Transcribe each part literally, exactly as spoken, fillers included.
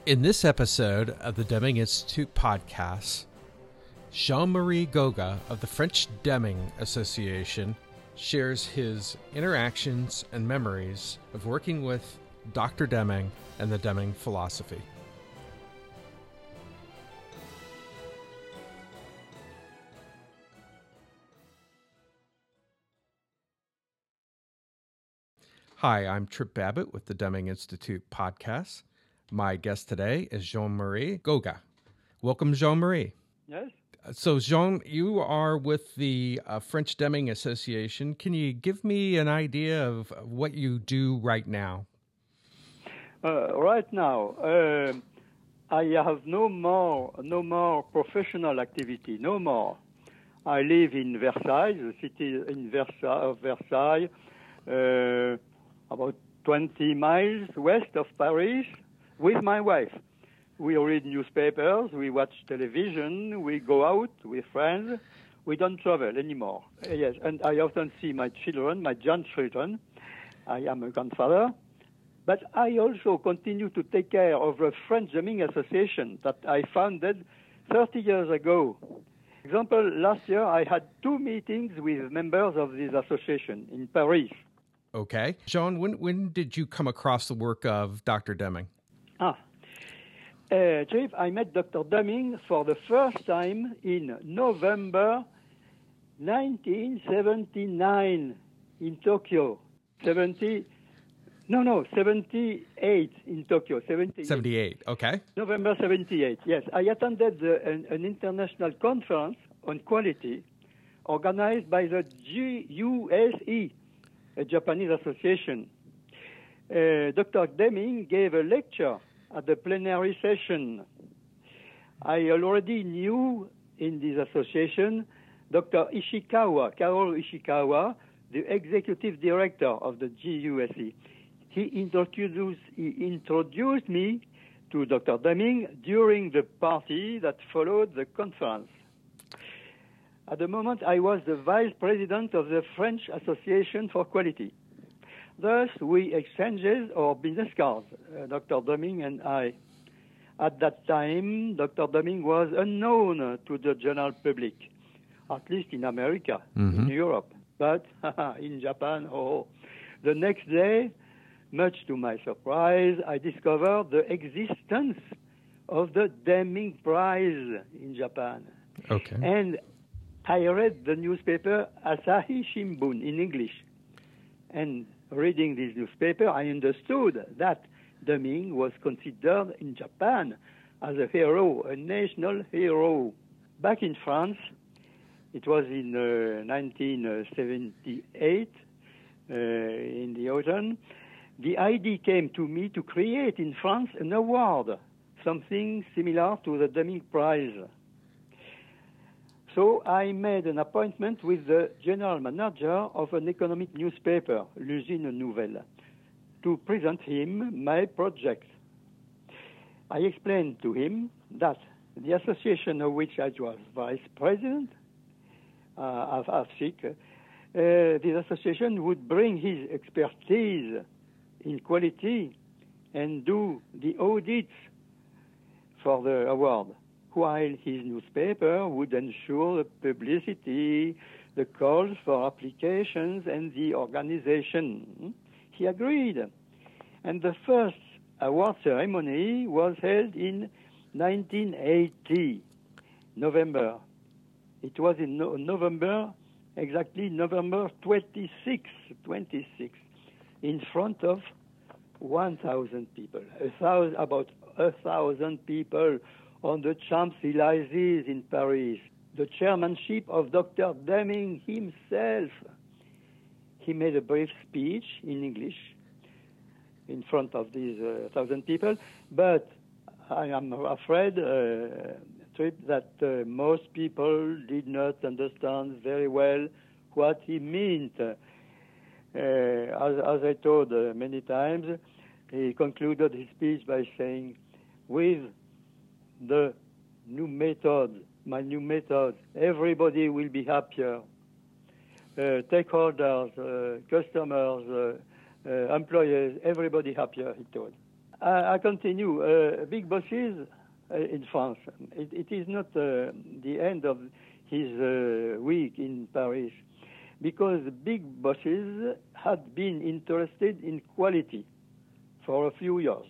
In this episode of the Deming Institute podcast, Jean-Marie Goga of the French Deming Association shares his interactions and memories of working with Doctor Deming and the Deming philosophy. Hi, I'm Trip Babbitt with the Deming Institute podcast. My guest today is Jean-Marie Goga. Welcome, Jean-Marie. Yes. So, Jean, you are with the uh, French Deming Association. Can you give me an idea of what you do right now? Uh, right now, uh, I have no more, no more professional activity, no more. I live in Versailles, the city in Versailles, of Versailles, uh, about twenty miles west of Paris, with my wife. We read newspapers, we watch television, we go out with friends. We don't travel anymore. Uh, yes, and I often see my children, my grandchildren. I am a grandfather. But I also continue to take care of the French Deming Association that I founded thirty years ago. For example, last year I had two meetings with members of this association in Paris. Okay. Jean, when, when did you come across the work of Doctor Deming? Ah. Uh, Chief, I met Doctor Deming for the first time in November nineteen seventy-nine in Tokyo. seventy, no, no, seventy-eight in Tokyo. seventy-eight. seventy-eight, okay. November seventy-eight, yes. I attended the, an, an international conference on quality organized by the G U S E, a Japanese association. Uh, Doctor Deming gave a lecture at the plenary session. I already knew in this association Doctor Ishikawa, Karol Ishikawa, the executive director of the G U S E. He introduced, he introduced me to Doctor Deming during the party that followed the conference. At the moment, I was the vice president of the French Association for Quality. Thus, we exchanged our business cards, uh, Doctor Deming and I. At that time, Doctor Deming was unknown to the general public, at least in America, mm-hmm. in Europe. But in Japan, oh, the next day, much to my surprise, I discovered the existence of the Deming Prize in Japan. Okay. And I read the newspaper Asahi Shimbun in English. And reading this newspaper, I understood that Deming was considered in Japan as a hero, a national hero. Back in France, it was in uh, nineteen seventy-eight, uh, in the autumn, the idea came to me to create in France an award, something similar to the Deming Prize. So I made an appointment with the general manager of an economic newspaper, L'Usine Nouvelle, to present him my project. I explained to him that the association of which I was vice president, uh, of A F S I C, uh, this association would bring his expertise in quality and do the audits for the award, while his newspaper would ensure the publicity, the calls for applications, and the organization. He agreed. And the first award ceremony was held in nineteen eighty, November. It was in no- November, exactly November twenty-sixth, twenty-sixth, in front of one thousand people, a thousand, about a thousand people on the Champs-Élysées in Paris, the chairmanship of Doctor Deming himself. He made a brief speech in English in front of these uh, thousand people, but I am afraid uh, that uh, most people did not understand very well what he meant. Uh, as, as I told uh, many times, he concluded his speech by saying, with the new method, my new method, everybody will be happier. Uh, stakeholders, uh, customers, uh, uh, employees, everybody happier, he told. I, I continue. Uh, big bosses uh, in France. It, it is not uh, the end of his uh, week in Paris, because big bosses had been interested in quality for a few years.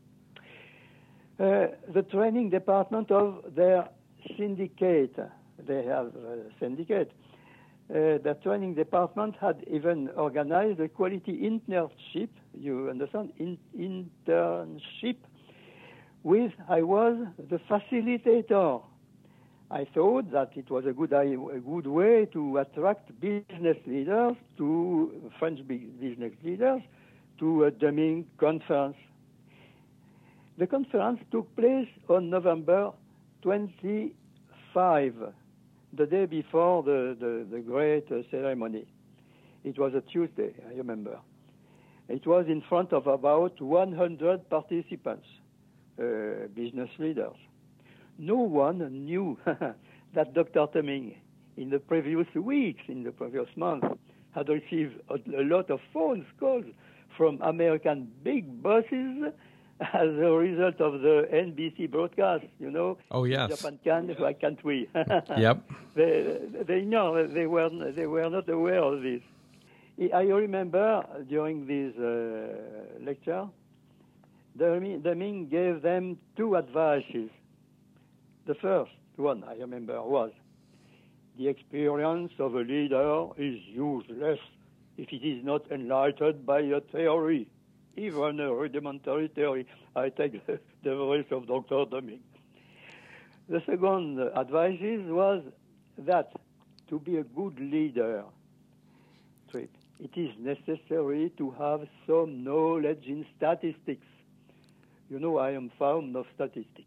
Uh, the training department of their syndicate, they have a syndicate, uh, the training department had even organized a quality internship, you understand, in, internship, with, I was the facilitator. I thought that it was a good, a good way to attract business leaders, to French business leaders, to a Deming conference. The conference took place on November twenty-fifth, the day before the, the, the great uh, ceremony. It was a Tuesday, I remember. It was in front of about one hundred participants, uh, business leaders. No one knew that Doctor Deming, in the previous weeks, in the previous month, had received a, a lot of phone calls from American big bosses as a result of the N B C broadcast, you know. Oh, yes. Japan can, why can't we? Yep. They, they know, they were, they were not aware of this. I remember during this uh, lecture, Deming gave them two advices. The first one, I remember, was, the experience of a leader is useless if it is not enlightened by a theory, even a rudimentary theory. I take the, the voice of Doctor Deming. The second advice was that to be a good leader, it is necessary to have some knowledge in statistics. You know, I am fond of statistics.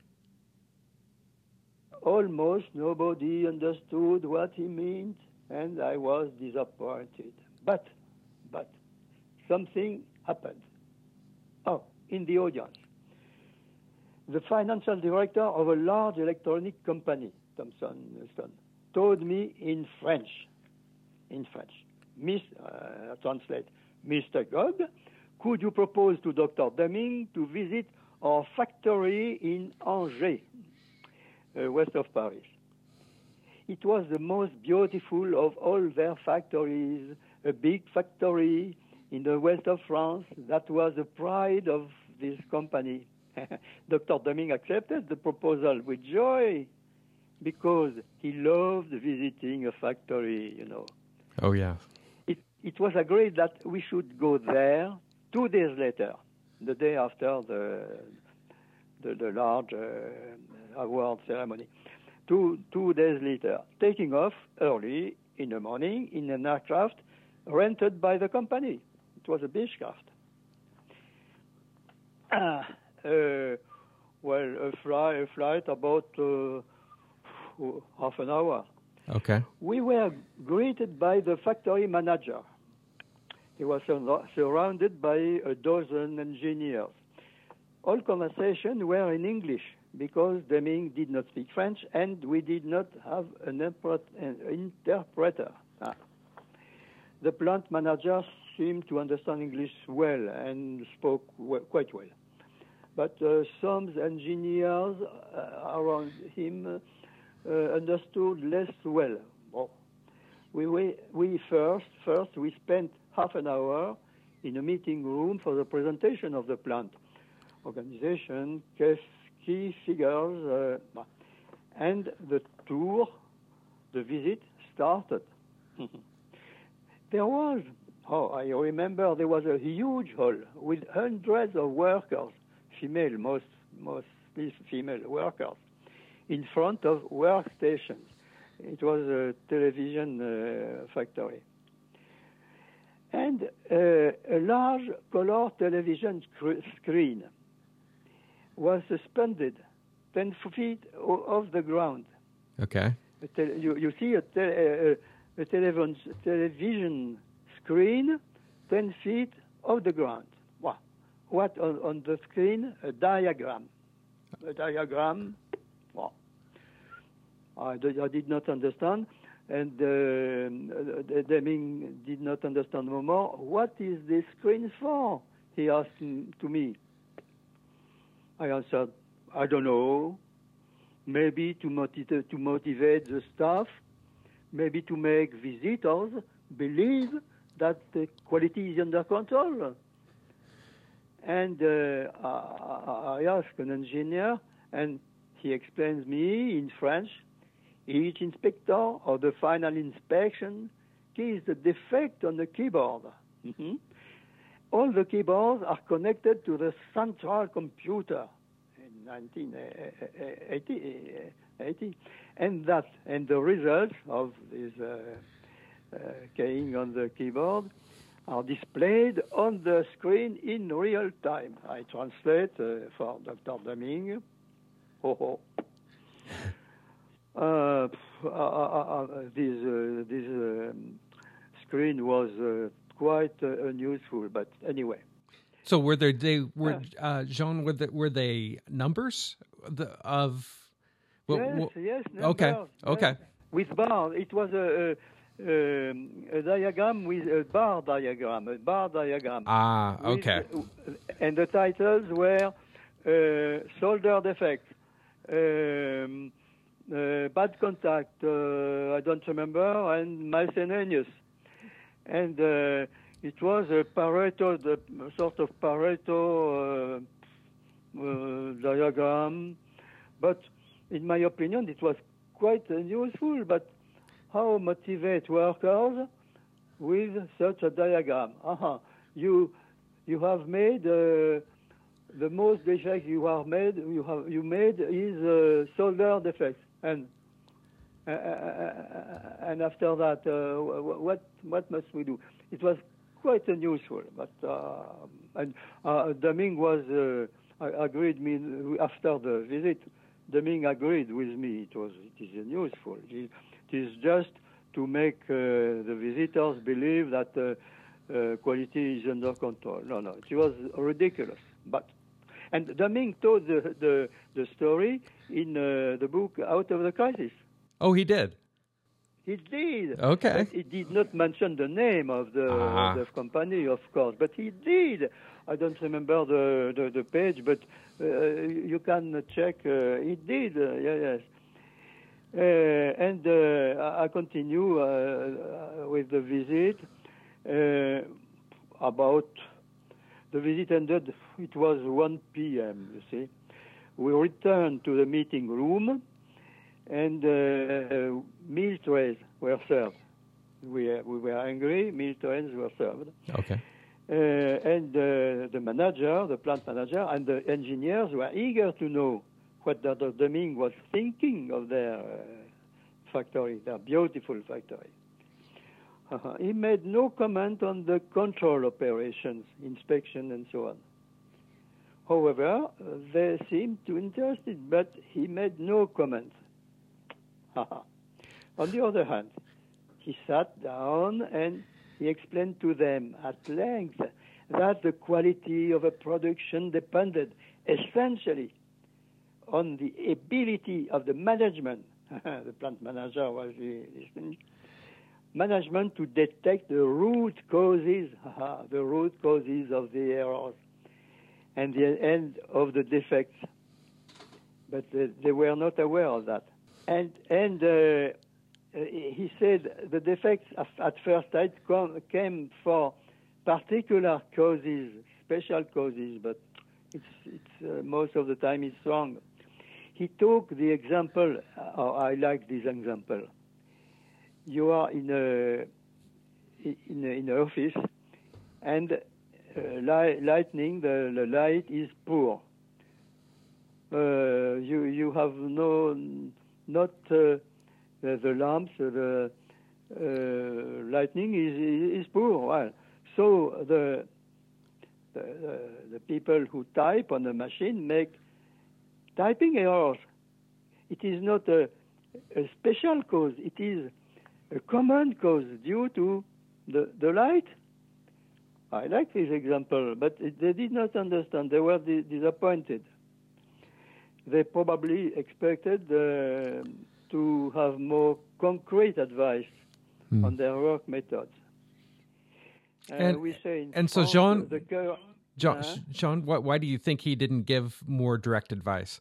Almost nobody understood what he meant, and I was disappointed. But, but, something happened. Oh, in the audience. The financial director of a large electronic company, Thomson Stone, told me in French, in French, Miss, uh, translate, Mister Gog, could you propose to Doctor Deming to visit our factory in Angers, uh, west of Paris? It was the most beautiful of all their factories, a big factory in the west of France that was the pride of this company. Doctor Deming accepted the proposal with joy because he loved visiting a factory, you know. Oh, yeah. It, it was agreed that we should go there two days later, the day after the, the, the large uh, award ceremony. Two, two days later, taking off early in the morning in an aircraft rented by the company. It was a Beechcraft. Uh, uh, well, a, fly, a flight about uh, half an hour. Okay. We were greeted by the factory manager. He was surrounded by a dozen engineers. All conversations were in English because Deming did not speak French and we did not have an interpreter. Ah. The plant manager seemed to understand English well and spoke well, quite well. But uh, some engineers uh, around him uh, understood less well. Oh. We, we, we first, first, we spent half an hour in a meeting room for the presentation of the plant, organization, key figures, uh, and the tour, the visit started. There was, oh, I remember there was a huge hall with hundreds of workers, female, most, mostly female workers, in front of workstations. It was a television uh, factory. And uh, a large color television sc- screen was suspended ten feet o- off the ground. Okay. Te- you, you see a, te- a, a television, television screen ten feet off the ground. Wow. What on, on the screen? A diagram. A diagram. Wow. I, d- I did not understand. And uh, Deming did not understand more. What is this screen for? He asked to me. I answered, I don't know. Maybe to motivate, to motivate the staff, maybe to make visitors believe that the quality is under control. And uh, I, I asked an engineer, and he explains me in French, each inspector of the final inspection sees the defect on the keyboard. Mm-hmm. All the keyboards are connected to the central computer in nineteen eighty, and that and the results of this uh, uh, keying on the keyboard are displayed on the screen in real time. I translate uh, for Doctor Deming. Ho ho. Uh, uh, uh, uh, this uh, this um, screen was uh, quite uh, unuseful, but anyway. So were there they were uh, Jean? Were there, were they numbers the, of? Well, yes, well, yes. Numbers, okay, okay. Yes. With bar, it was a, a, a diagram with a bar diagram, a bar diagram. Ah, okay. With, and the titles were uh, solder defect. Um, Uh, bad contact, uh, I don't remember, and miscellaneous. And uh, it was a Pareto, the sort of Pareto uh, uh, diagram. But in my opinion, it was quite useful. But how motivate workers with such a diagram? Uh-huh. You you have made uh, the most defect you have made. You have you made is uh, solder defect. And uh, and after that, uh, what what must we do? It was quite unusual, but uh, and uh, Deming was uh, agreed me after the visit. Deming agreed with me. It was it is unuseful. It is just to make uh, the visitors believe that uh, uh, quality is under control. No, no, it was ridiculous, but. And Deming told the, the, the story in uh, the book Out of the Crisis. Oh, he did? He did. Okay. But he did not mention the name of the, ah. the company, of course, but he did. I don't remember the, the, the page, but uh, you can check. Uh, he did, uh, yeah, yes. Uh, and uh, I continue uh, with the visit uh, about... The visit ended, it was one p.m., you see. We returned to the meeting room, and uh, meal trays were served. We, uh, we were angry, meal trays were served. Okay. Uh, and uh, the manager, the plant manager, and the engineers were eager to know what Doctor Deming was thinking of their uh, factory, their beautiful factory. Uh-huh. He made no comment on the control operations, inspection, and so on. However, uh, they seemed to interested, but he made no comment. On the other hand, he sat down and he explained to them at length that the quality of a production depended essentially on the ability of the management. The plant manager was listening. Management to detect the root causes, the root causes of the errors and the end of the defects. But uh, they were not aware of that. And and uh, he said the defects at first sight came for particular causes, special causes, but it's, it's uh, most of the time it's wrong. He took the example, uh, I like this example. You are in a in a, in an office, and uh, li- lightning, the, the light is poor. Uh, you you have no not uh, the, the lamps, the uh, lightning is is poor. Well, so the the, the the people who type on the machine make typing errors. It is not a, a special cause. It is a common cause due to the, the light. I like this example, but it, they did not understand. They were di- disappointed. They probably expected uh, to have more concrete advice hmm. on their work methods. Uh, and we say in and France, so Jean, the cœur, John, Uh-huh. Sean, why, why do you think he didn't give more direct advice?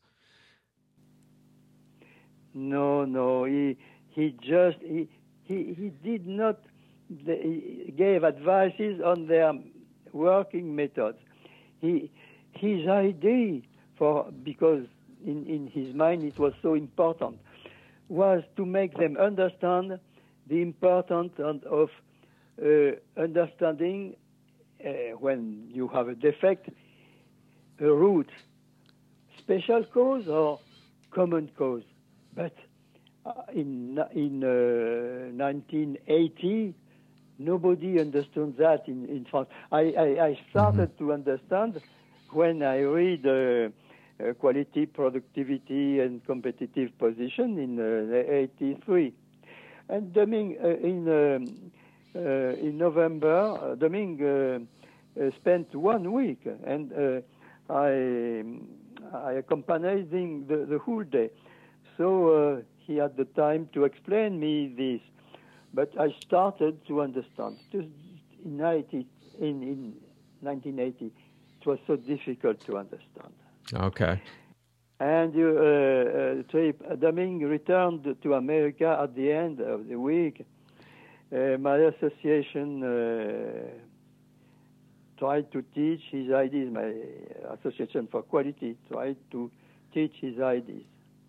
No, no, he he just he he, he did not he gave advices on their working methods. He his idea for because in, in his mind it was so important was to make them understand the importance of, of uh, understanding uh, when you have a defect, a root, special cause or common cause. But uh, in in uh, nineteen eighty, nobody understood that in, in France. I, I, I started mm-hmm. to understand when I read uh, uh, Quality, Productivity, and Competitive Position in uh, eighty-three. And Deming, uh, in um, uh, in November, uh, Deming uh, uh, spent one week, and uh, I I accompanied him the, the whole day. So uh, he had the time to explain me this, but I started to understand. Just in, ninety, in, in nineteen eighty, it was so difficult to understand. Okay. And you, uh, uh, Deming returned to America at the end of the week. Uh, my association uh, tried to teach his ideas. My Association for Quality tried to teach his ideas.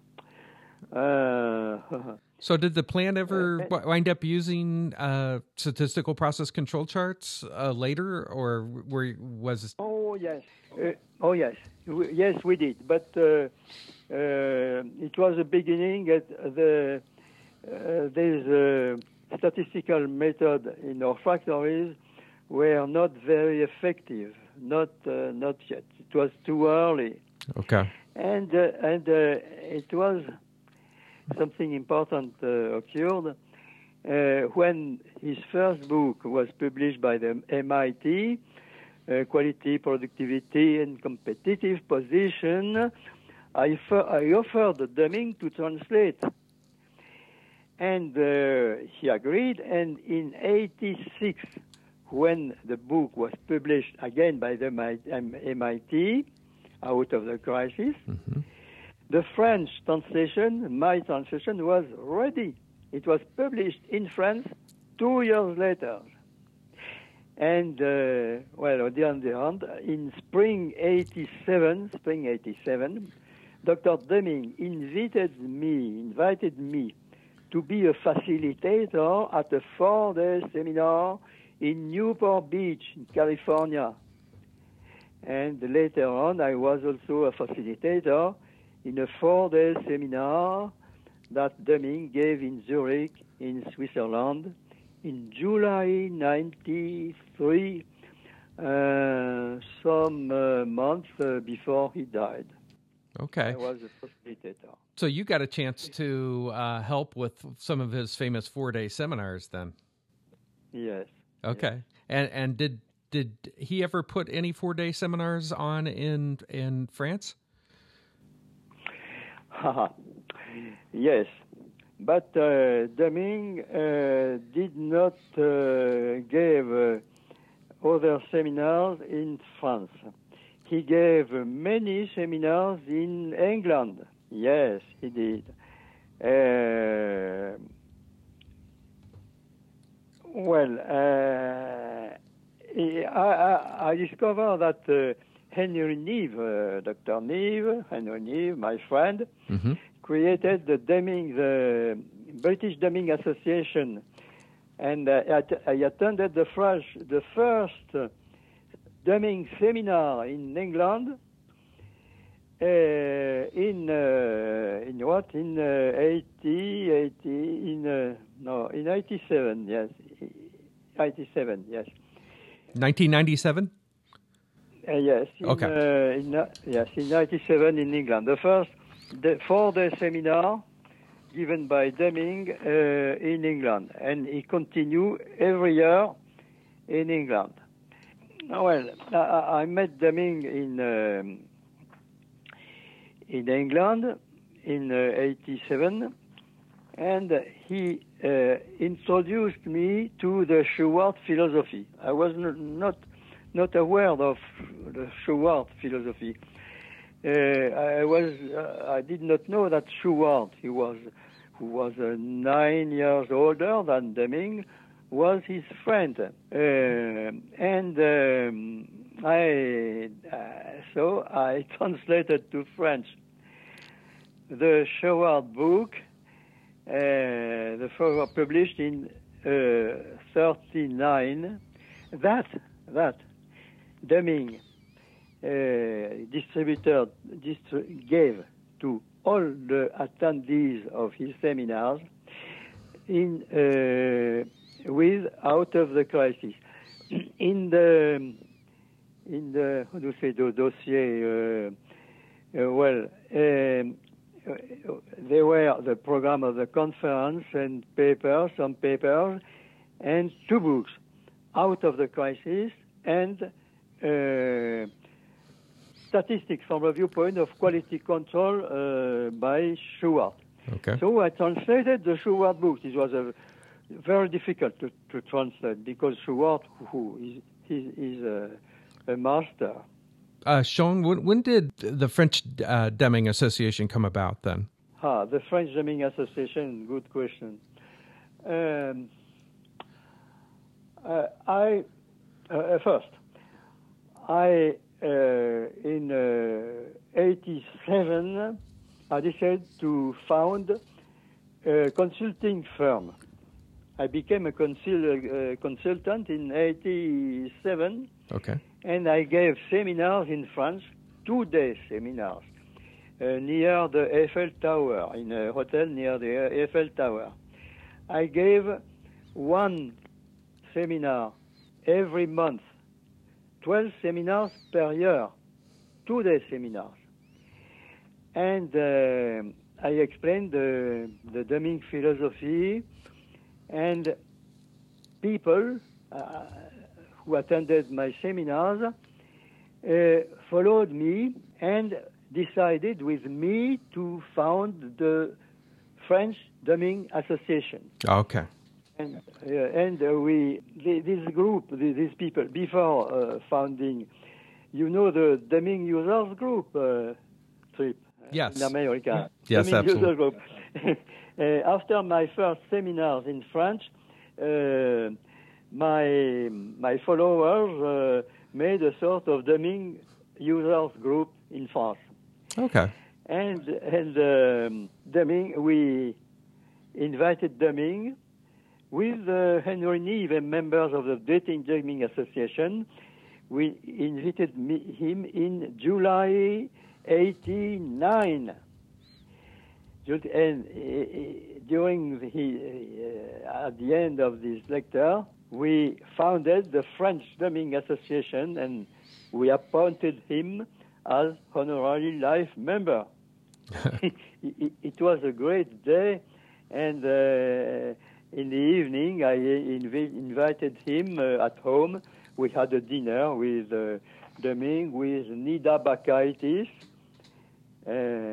Uh, so did the plan ever uh, wind up using uh, statistical process control charts uh, later, or were, was... Oh, yes. Uh, oh, yes. We, yes, we did. But uh, uh, it was a beginning at the... Uh, these uh, statistical method in our factories were not very effective. Not uh, not yet. It was too early. Okay. And, uh, and uh, it was... something important uh, occurred uh, when his first book was published by the M I T, uh, Quality, Productivity, and Competitive Position. I, I offered Deming to translate, and uh, he agreed. And in eighty-six, when the book was published again by the M I T, Out of the Crisis, mm-hmm. the French translation, my translation, was ready. It was published in France two years later. And, uh, well, on the other hand, in spring eighty-seven, spring eighty-seven, Doctor Deming invited me, invited me to be a facilitator at a four-day seminar in Newport Beach, in California. And later on, I was also a facilitator in a four-day seminar that Deming gave in Zurich, in Switzerland, in July ninety-three, uh, some uh, months uh, before he died. Okay. I was a facilitator. So you got a chance to uh, help with some of his famous four-day seminars then? Yes. Okay. Yes. And and did did he ever put any four-day seminars on in in France? Yes, but uh, Deming uh, did not uh, give uh, other seminars in France. He gave many seminars in England. Yes, he did. Uh, well, uh, I, I, I discovered that uh, Henry Neve, uh, Doctor Neve, Henry Neve, my friend, mm-hmm. created the Deming, the British Deming Association, and uh, I, I attended the first, the first uh, Deming seminar in England. Uh, in uh, in what in uh, eighty, eighty in uh, no in eighty-seven, yes, eighty-seven, yes, nineteen ninety-seven. Uh, yes. In, okay. Uh, in, uh, yes, in ninety-seven in England. The first the four-day seminar given by Deming uh, in England, and he continued every year in England. Well, I, I met Deming in um, in England in uh, eighty-seven, and he uh, introduced me to the Shewhart philosophy. I was not not aware of the Shewhart philosophy. Uh, I was uh, I did not know that Shewhart, he was who was uh, nine years older than Deming, was his friend, uh, and um, I uh, so I translated to French the Shewhart book. Uh, the first published in uh, thirty-nine. That that Deming uh, distributor distri- gave to all the attendees of his seminars in uh, with Out of the Crisis. In the in the how do you say the dossier? Uh, uh, well, um, they were the program of the conference and papers, some papers, and two books, Out of the Crisis and uh, Statistics from the Viewpoint of Quality Control uh, by Shewhart. Okay. So I translated the Shewhart books. It was a very difficult to, to translate because Shewhart, who is, is, is a, a master. Uh, Sean, when, when did the French uh, Deming Association come about then? Ah, the French Deming Association, good question. Um, uh, I, uh, first, I, uh, in uh, eighty-seven, I decided to found a consulting firm. I became a consul- uh, consultant in eighty-seven. Okay. And I gave seminars in France, two-day seminars, uh, near the Eiffel Tower, in a hotel near the Eiffel Tower. I gave one seminar every month, twelve seminars per year, two-day seminars. And uh, I explained the, the Deming philosophy, and people uh, who attended my seminars uh, followed me and decided with me to found the French Deming Association. Okay. And, uh, and uh, we, the, this group, the, these people, before uh, founding, you know the Deming Users Group uh, trip Yes. in America. Yes, Deming absolutely. User Group. uh, after my first seminars in French, uh, my my followers uh, made a sort of Deming Users Group in France. Okay. And and um, Deming, we invited Deming with uh, Henry Neve and members of the Dating Deming Association. We invited me, him in July eighty-nine. And uh, during the, uh, at the end of this lecture, we founded the French Deming Association, and we appointed him as honorary life member. it, it, it was a great day, and uh, in the evening, I inv- invited him uh, at home. We had a dinner with uh, Deming, with Nida Bakaitis, uh,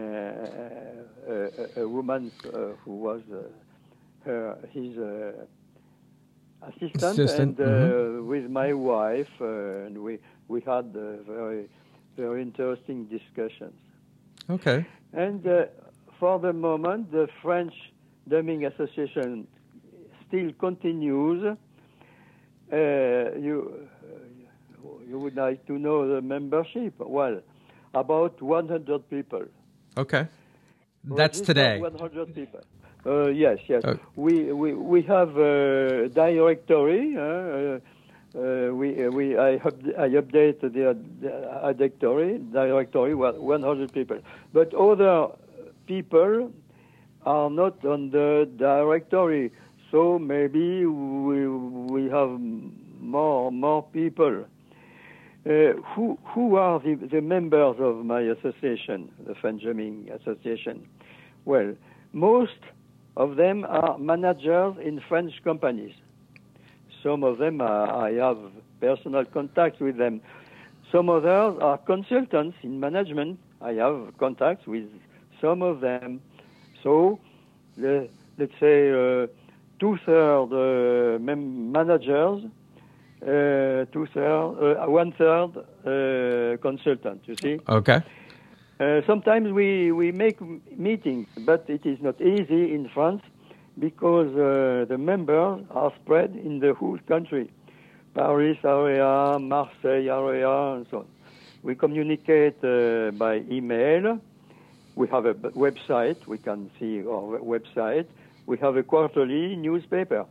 a, a woman uh, who was uh, her, his uh, assistant, Assistant, and uh, mm-hmm. with my wife, uh, and we we had uh, very very interesting discussions. Okay. And uh, for the moment, the French Deming Association still continues. Uh, you uh, you would like to know the membership? Well, about one hundred people. Okay. That's today. one hundred people. Uh, yes, yes. Okay. We, we we have a directory. Uh, uh, we we I, up- I update the, the directory directory one hundred people, but other people are not on the directory. So maybe we we have more more people. Uh, who who are the, the members of my association, the French Deming Association? Well, most of them are managers in French companies. Some of them are, I have personal contact with them. Some others are consultants in management. I have contacts with some of them. So, the, let's say uh, two-thirds uh, mem- managers, uh, two third, uh, one third uh, consultant. You see. Okay. Uh, sometimes we we make meetings, but it is not easy in France because uh, the members are spread in the whole country, Paris area, Marseille area, and so on. We communicate uh, by email. We have a website. We can see our website. We have a quarterly newspaper.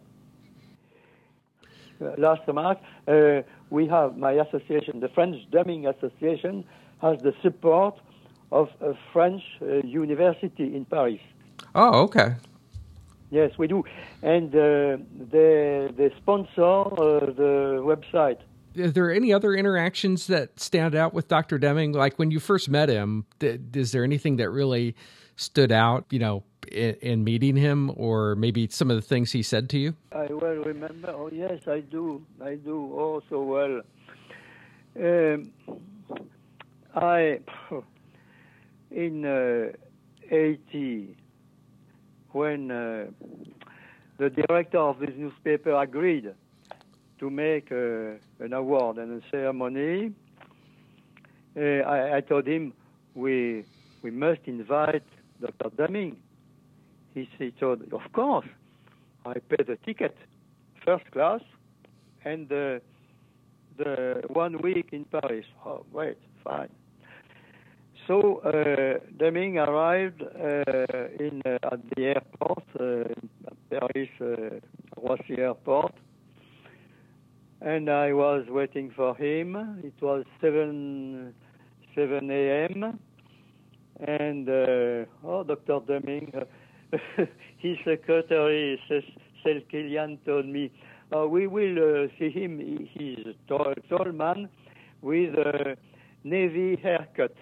Uh, last remark, uh, we have my association, the French Deming Association, has the support of a French uh, university in Paris. Oh, okay. Yes, we do. And uh, they, they sponsor uh, the website. Are there any other interactions that stand out with Doctor Deming? Like when you first met him, th- is there anything that really stood out, you know, in, in meeting him, or maybe some of the things he said to you? I well remember. Oh, yes, I do. I do. Oh, so well. Um, I, in uh, eighty, when uh, the director of this newspaper agreed to make uh, an award and a ceremony, uh, I, I told him we we must invite Doctor Deming. He, he told, of course. I paid the ticket, first class, and uh, the one week in Paris. Oh, wait, fine. So uh, Deming arrived uh, in uh, at the airport, uh, Paris uh, Roissy Airport, and I was waiting for him. It was seven seven a m and uh, oh, Doctor Deming, uh, his secretary, Cel Kilian, told me, uh, we will uh, see him. He's a tall, tall man with a navy haircut.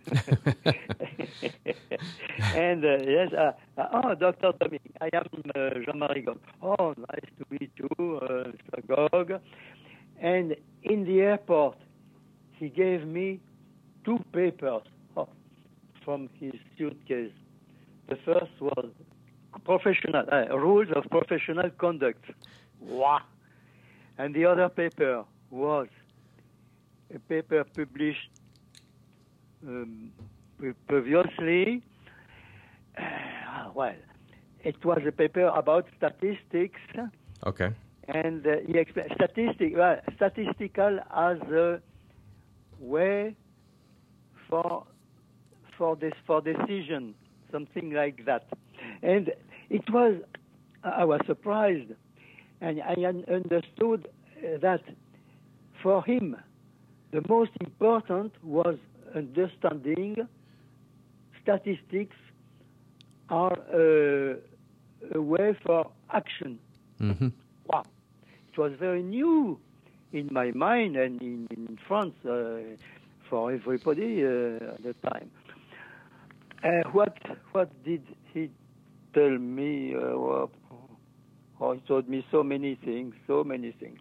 And uh, yes, uh, uh, oh, Doctor Deming, I am uh, Jean-Marie Gog. Oh, nice to meet you, uh, Mister Gog. And in the airport, he gave me two papers oh, from his suitcase. The first was professional uh, rules of professional conduct. Wow! And the other paper was a paper published um, previously. Uh, well, it was a paper about statistics. Okay. And uh, he explained statistic, well, statistical as a way for for this for decision, something like that. And it was, I was surprised, and I understood that for him, the most important was understanding statistics are a, a way for action. Mm-hmm. Wow. It was very new in my mind and in, in France uh, for everybody uh, at the time. Uh, what what did he tell me? Uh, well, oh, he told me so many things, so many things.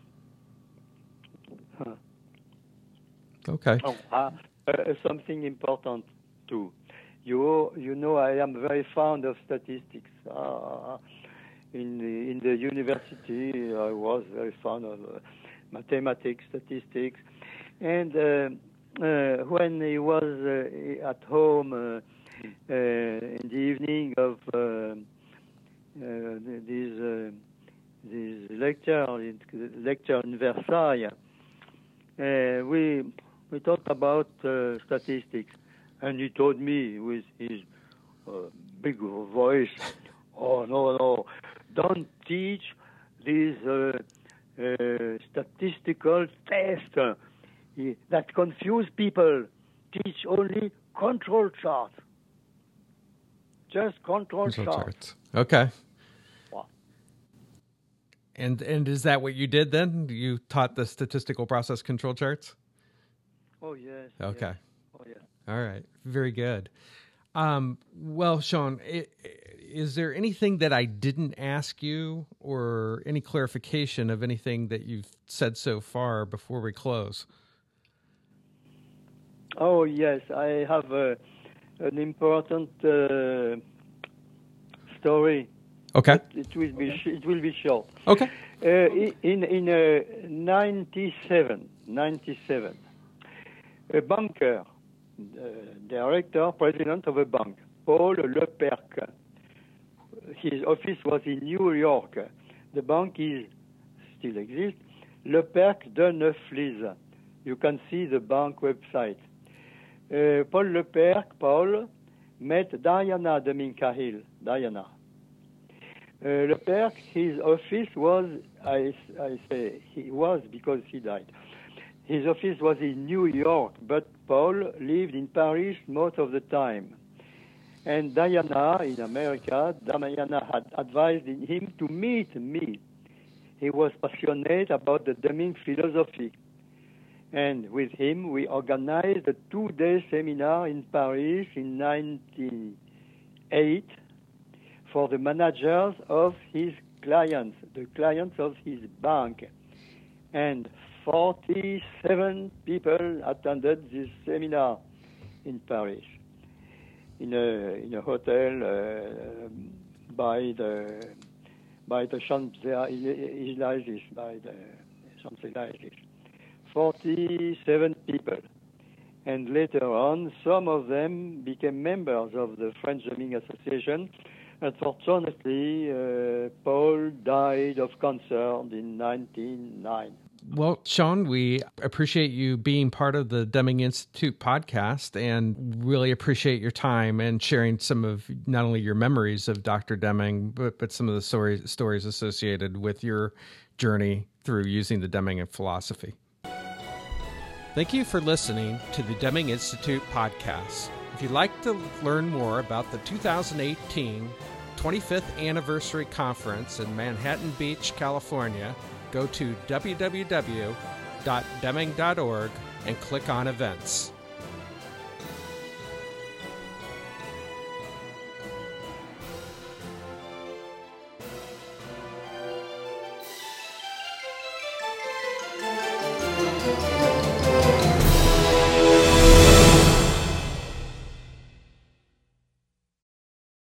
Huh. Okay. Oh, uh, uh, something important too. You you know I am very fond of statistics. Uh, in the, in the university, I was very fond of uh, mathematics, statistics, and uh, uh, when he was uh, at home uh, uh, in the evening of uh, uh, this uh, this lecture lecture in Versailles, uh, we we talked about uh, statistics, and he told me with his uh, big voice, "Oh no no, don't teach these uh, uh, statistical tests uh, that confuse people. Teach only control charts. Just control, control charts. charts." Okay. Wow. And and is that what you did then? You taught the statistical process control charts? Oh, yes. Okay. Yes. Oh, yeah. All right. Very good. Um, well, Sean, it, is there anything that I didn't ask you or any clarification of anything that you've said so far before we close? Oh, yes. I have a, an important uh, story Okay. But it will be sh- it will be short. Okay. Uh, in in uh, ninety-seven, ninety-seven, a banker, uh, director, president of a bank, Paul Lepperc. His office was in New York. The bank is still exists. Lepperc de Neuflis. You can see the bank website. Uh, Paul Lepperc, Paul, met Diana Deming-Cahill. Diana. Uh, Lepperc, his office was, I, I say he was because he died. His office was in New York, but Paul lived in Paris most of the time. And Diana, in America, Diana had advised him to meet me. He was passionate about the Deming philosophy. And with him, we organized a two-day seminar in Paris in nineteen oh eight for the managers of his clients, the clients of his bank. And forty-seven people attended this seminar in Paris, in a in a hotel uh, by the by the Champs-Élysées, by the Champs-Élysées. forty-seven people. And later on, some of them became members of the French Deming Association. Unfortunately, uh, Paul died of cancer in nineteen oh nine. Well, Sean, we appreciate you being part of the Deming Institute podcast and really appreciate your time and sharing some of not only your memories of Doctor Deming, but, but some of the stories, stories associated with your journey through using the Deming and philosophy. Thank you for listening to the Deming Institute podcast. If you'd like to learn more about the two thousand eighteen twenty-fifth Anniversary Conference in Manhattan Beach, California, go to w w w dot deming dot org and click on events.